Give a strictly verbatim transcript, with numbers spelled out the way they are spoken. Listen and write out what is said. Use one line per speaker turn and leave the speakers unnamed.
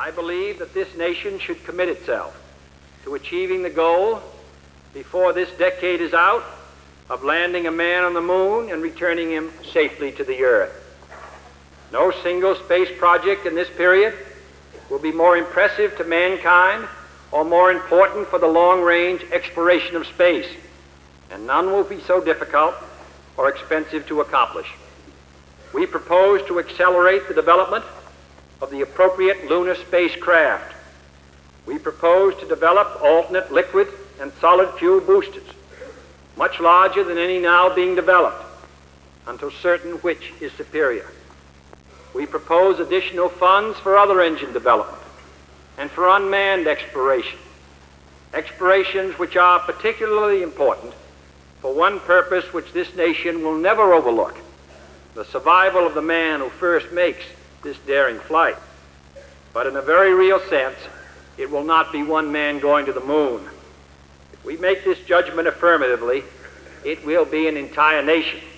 I believe that this nation should commit itself to achieving the goal, before this decade is out, of landing a man on the moon and returning him safely to the earth. No single space project in this period will be more impressive to mankind or more important for the long-range exploration of space, and none will be so difficult or expensive to accomplish. We propose to accelerate the development of the appropriate lunar spacecraft. We propose to develop alternate liquid and solid fuel boosters, much larger than any now being developed, until certain which is superior. We propose additional funds for other engine development and for unmanned exploration, explorations which are particularly important for one purpose which this nation will never overlook: the survival of the man who first makes this daring flight. But in a very real sense, it will not be one man going to the moon. If we make this judgment affirmatively, it will be an entire nation